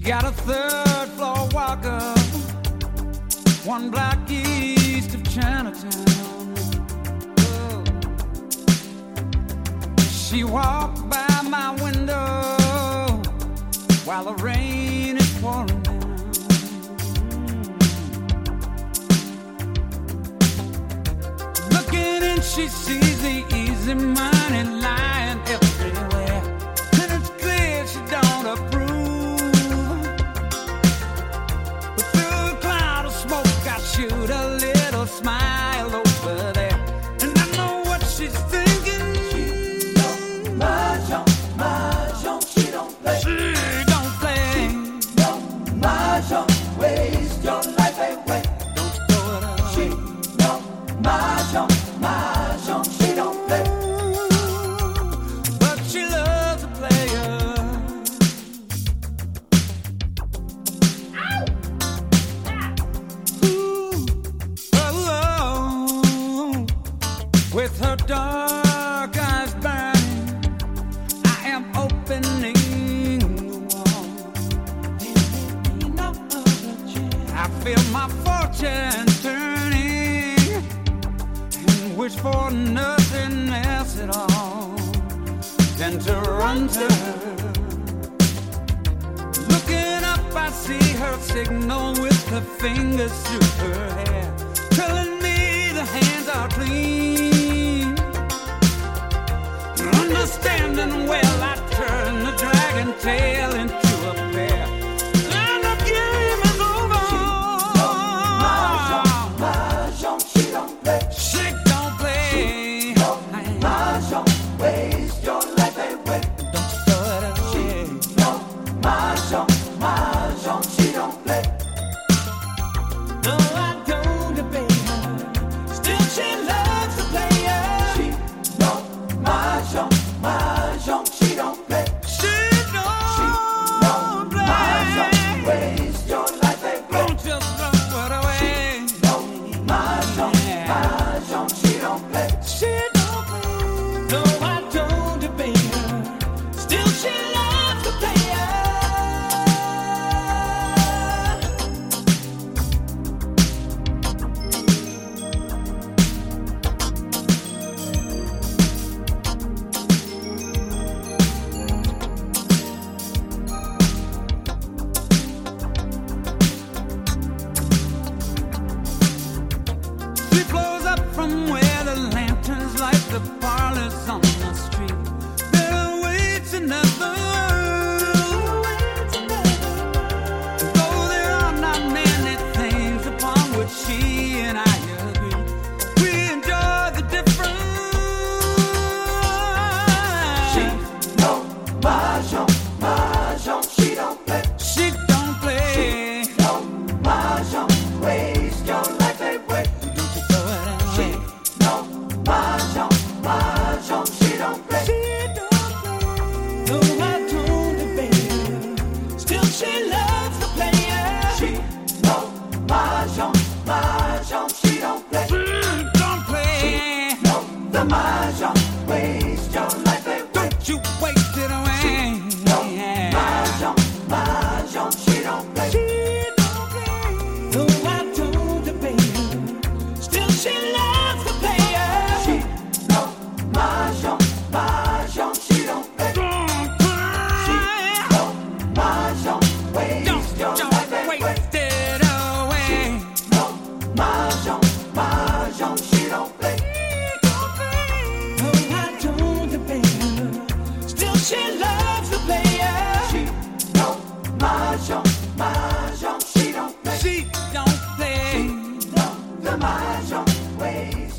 got a third floor walker, one block east of Chinatown. Oh. She walked by my window while the rain is pouring down. Looking in, she sees the easy money lying everywhere, and it's clear she don't approve. But through a cloud of smoke, I shoot a little smile over there, and I know what she's thinking. She don't mahjong, she don't play. She don't play. No mahjong, waste your life away. Don't throw it away. She no mahjong, she don't play. But she loves a player. Ooh, alone with her dark eyes burning, I am opening the wall. I feel my fortune turning and wish for nothing else at all than to run to her. Looking up, I see her signal with her fingers through her hair, telling me the hands are clean. Understanding well, I turn the dragon tail into a bear, and the game is over. Mahjong, she don't play. She don't play. No mahjong, waste your life away. Don't throw it away. No mahjong, she don't play. No, I don't debate her. Still, she loves the player. She no mahjong, she don't play. She No don't play. mahjong, waste your life away. Don't just throw it away. No mahjong, she don't play. She don't play. No, I don't debate her. Still, she loves the player. She flows up from where the lanterns light the parlors on the street. There awaits another. Though there are not many things upon which she and I agree, we enjoy the difference. She no mahjong, she don't play. She don't play. No mahjong, waste your life away. Don't you throw it She away. no mahjong, she don't play. She don't play. No, I don't debate her. Still, she loves the player. She no mahjong, she don't play. Don't play. No the mahjong, waste your life away. Don't you waste it away. No mahjong, she don't play. She don't play. No, I don't debate her. Still, she loves the player. She no mahjong, she don't play. Don't She play. no mahjong, waste your Don't life away. waste it away. No mahjong, she don't play. No, I don't debate her. Still, she loves the player. She no mahjong, she don't play. She don't play. No the mahjong, waste